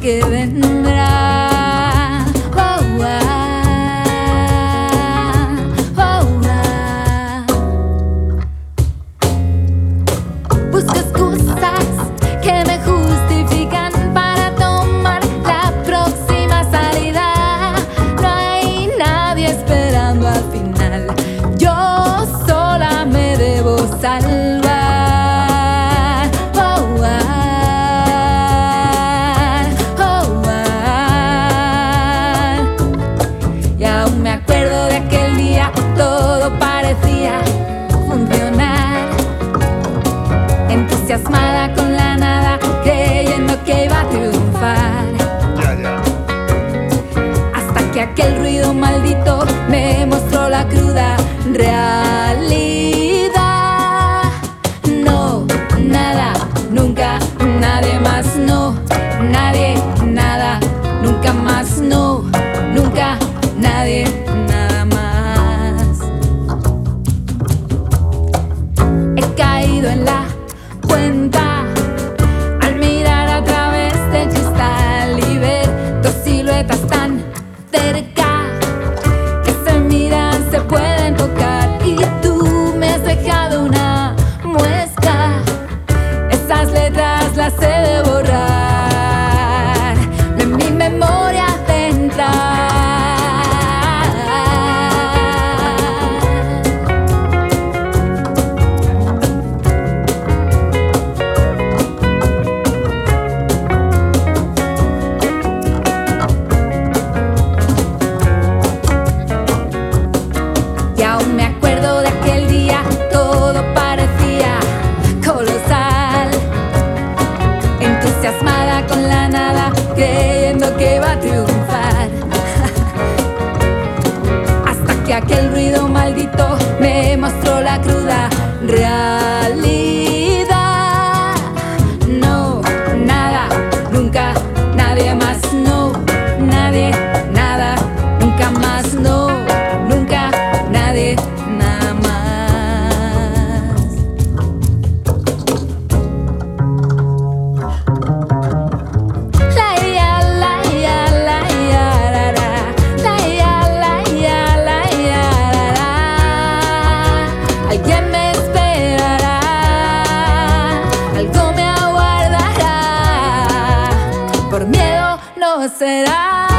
que vendrá. Oh, busco excusas que me justifican para tomar la próxima salida. No hay nadie esperando al final, yo sola me debo salvar. Y aún me acuerdo de aquel día, todo parecía funcionar. Entusiasmada con la nada, creyendo que iba a triunfar. Hasta que aquel ruido maldito me mostró la cruda realidad. No, nada, nunca, nadie más, no. Nadie, nada, nunca más, no. Nunca, nadie, nada más. He caído en la cuenta al mirar a través del cristal y ver dos siluetas tan cerca que se miran, se pueden tocar. Y tú me has dejado una muesca, esas letras las he de borrar de mi memoria central. Y aún me acuerdo de aquel día, todo parecía colosal. Entusiasmada con la nada, creyendo que iba a triunfar. Hasta que aquel ruido maldito me mostró la cruda realidad. No, nada, nunca, nadie más, no. Nadie, nada, nunca más, no. Nunca, nadie, nada más. La ya, la ya, la ya, la la. La ya, la ya, la ya, la la. Alguien me esperará, algo me aguardará. Por miedo no será.